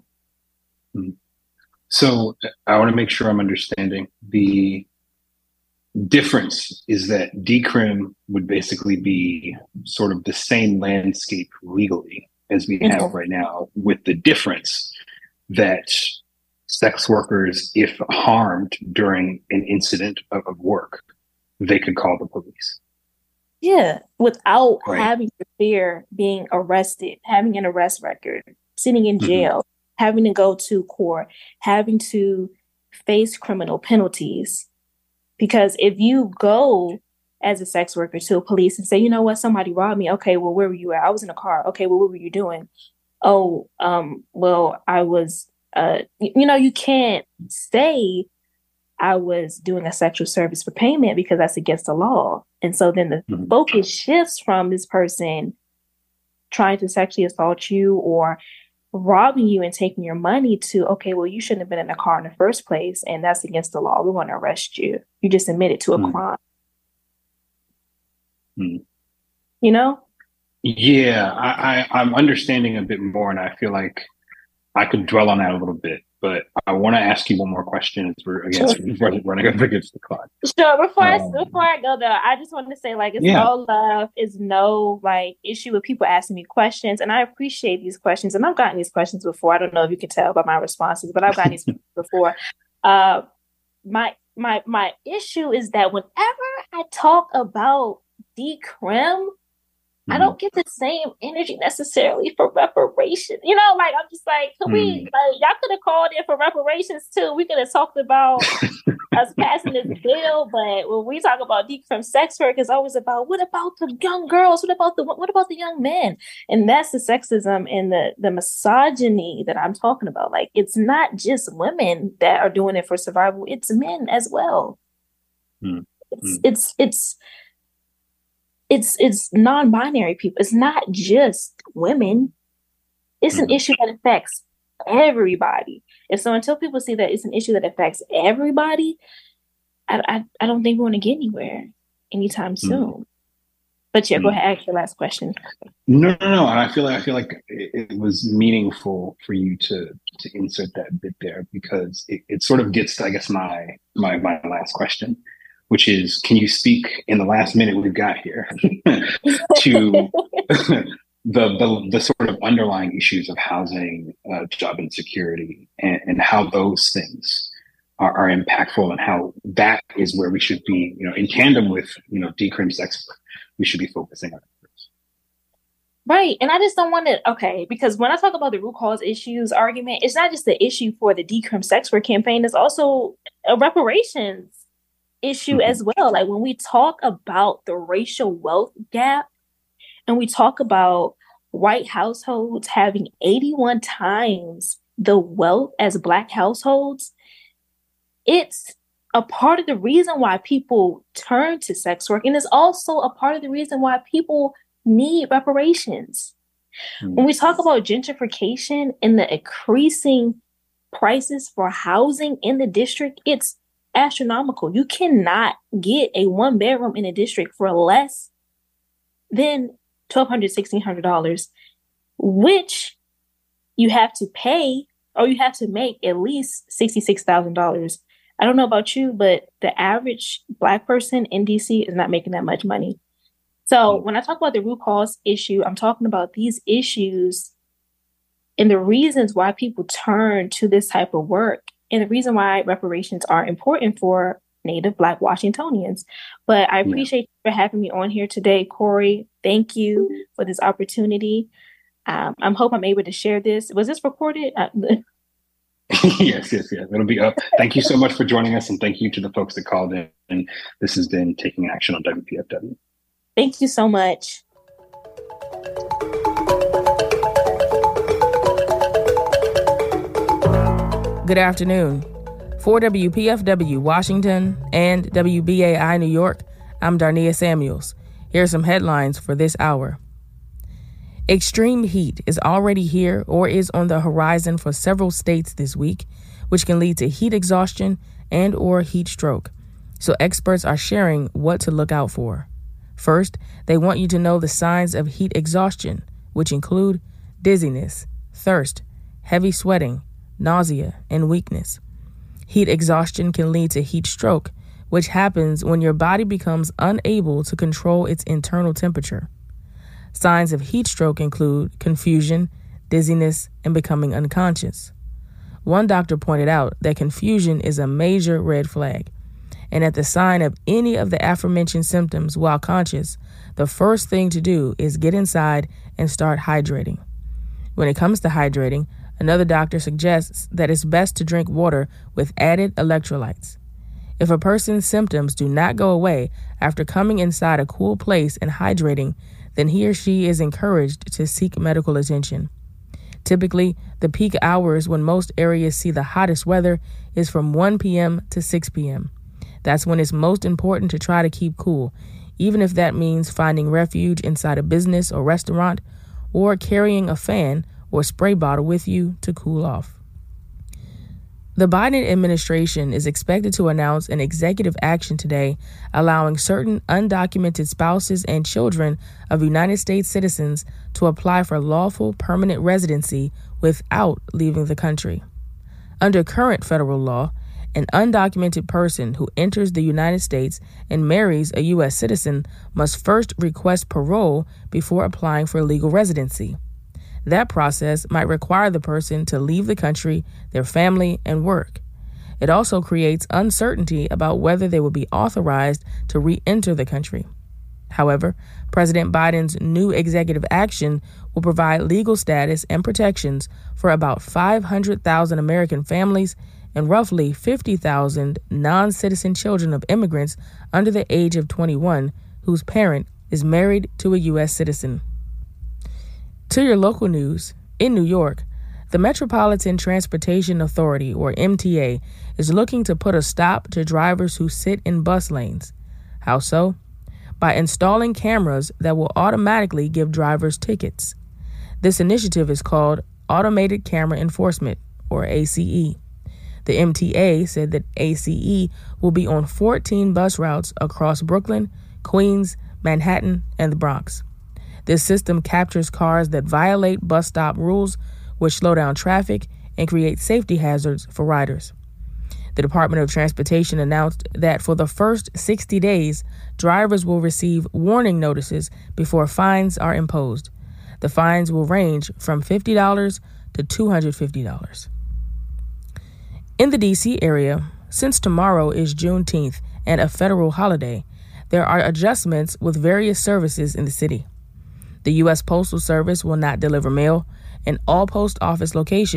So I want to make sure I'm understanding. The difference is that decrim would basically be sort of the same landscape legally as we have right now, with the difference that sex workers, if harmed during an incident of work, they could call the police. Yeah, without having to fear being arrested, having an arrest record, sitting in jail, having to go to court, having to face criminal penalties. Because if you go as a sex worker to a police and say, you know what, somebody robbed me. Okay, well, where were you at? I was in a car. Okay, well, what were you doing? Oh, well, I was, you can't say I was doing a sexual service for payment, because that's against the law. And so then the focus shifts from this person trying to sexually assault you or robbing you and taking your money to, okay, well, you shouldn't have been in a car in the first place, and that's against the law. We're going to arrest you. You just admitted to a crime. You know? Yeah, I'm understanding a bit more, and I feel like I could dwell on that a little bit, but I want to ask you one more question as we're running up against the clock. Sure. Before I go though, I just want to say, like, it's no love, it's no issue with people asking me questions, and I appreciate these questions. And I've gotten these questions before. I don't know if you can tell by my responses, but I've gotten these questions before. My issue is that whenever I talk about decrim, I don't get the same energy necessarily for reparations. I'm just like, could we, y'all could have called in for reparations too. We could have talked about us passing this bill, but when we talk about decrim sex work, it's always about, what about the young girls? What about the young men? And that's the sexism and the misogyny that I'm talking about. Like, it's not just women that are doing it for survival; it's men as well. It's non-binary people. It's not just women. It's an issue that affects everybody. And so until people see that it's an issue that affects everybody, I don't think we're going to get anywhere anytime soon. But yeah, go ahead, ask your last question. No. And I feel like it was meaningful for you to insert that bit there, because it sort of gets to, I guess, my last question, which is, can you speak in the last minute we've got here to the sort of underlying issues of housing, job insecurity, and how those things are impactful, and how that is where we should be, in tandem with, decrim sex work, we should be focusing on. Right. And I just don't want to, because when I talk about the root cause issues argument, it's not just the issue for the decrim sex work campaign, it's also a reparations issue as well. Like when we talk about the racial wealth gap and we talk about white households having 81 times the wealth as Black households, it's a part of the reason why people turn to sex work. And it's also a part of the reason why people need reparations. When we talk about gentrification and the increasing prices for housing in the district, it's astronomical. You cannot get a 1-bedroom in a district for less than $1,200, $1,600, which you have to pay, or you have to make at least $66,000. I don't know about you, but the average Black person in DC is not making that much money. So when I talk about the root cause issue, I'm talking about these issues and the reasons why people turn to this type of work, and the reason why reparations are important for Native Black Washingtonians. But I appreciate you for having me on here today, Corey. Thank you for this opportunity. I hope I'm able to share this. Was this recorded? Yes. It'll be up. Thank you so much for joining us, and thank you to the folks that called in. And this has been Taking Action on WPFW. Thank you so much. Good afternoon. For WPFW Washington and WBAI New York, I'm Darnia Samuels. Here are some headlines for this hour. Extreme heat is already here or is on the horizon for several states this week, which can lead to heat exhaustion and or heat stroke. So experts are sharing what to look out for. First, they want you to know the signs of heat exhaustion, which include dizziness, thirst, heavy sweating, nausea, and weakness. Heat exhaustion can lead to heat stroke, which happens when your body becomes unable to control its internal temperature. Signs of heat stroke include confusion, dizziness, and becoming unconscious. One doctor pointed out that confusion is a major red flag, and at the sign of any of the aforementioned symptoms while conscious, the first thing to do is get inside and start hydrating. When it comes to hydrating, another doctor suggests that it's best to drink water with added electrolytes. If a person's symptoms do not go away after coming inside a cool place and hydrating, then he or she is encouraged to seek medical attention. Typically, the peak hours when most areas see the hottest weather is from 1 p.m. to 6 p.m. That's when it's most important to try to keep cool, even if that means finding refuge inside a business or restaurant, or carrying a fan or spray bottle with you to cool off. The Biden administration is expected to announce an executive action today allowing certain undocumented spouses and children of United States citizens to apply for lawful permanent residency without leaving the country. Under current federal law, an undocumented person who enters the United States and marries a U.S. citizen must first request parole before applying for legal residency. That process might require the person to leave the country, their family, and work. It also creates uncertainty about whether they will be authorized to re-enter the country. However, President Biden's new executive action will provide legal status and protections for about 500,000 American families and roughly 50,000 non-citizen children of immigrants under the age of 21 whose parent is married to a U.S. citizen. To your local news, in New York, the Metropolitan Transportation Authority, or MTA, is looking to put a stop to drivers who sit in bus lanes. How so? By installing cameras that will automatically give drivers tickets. This initiative is called Automated Camera Enforcement, or ACE. The MTA said that ACE will be on 14 bus routes across Brooklyn, Queens, Manhattan, and the Bronx. This system captures cars that violate bus stop rules, which slow down traffic and create safety hazards for riders. The Department of Transportation announced that for the first 60 days, drivers will receive warning notices before fines are imposed. The fines will range from $50 to $250. In the D.C. area, since tomorrow is Juneteenth and a federal holiday, there are adjustments with various services in the city. The U.S. Postal Service will not deliver mail, and all post office locations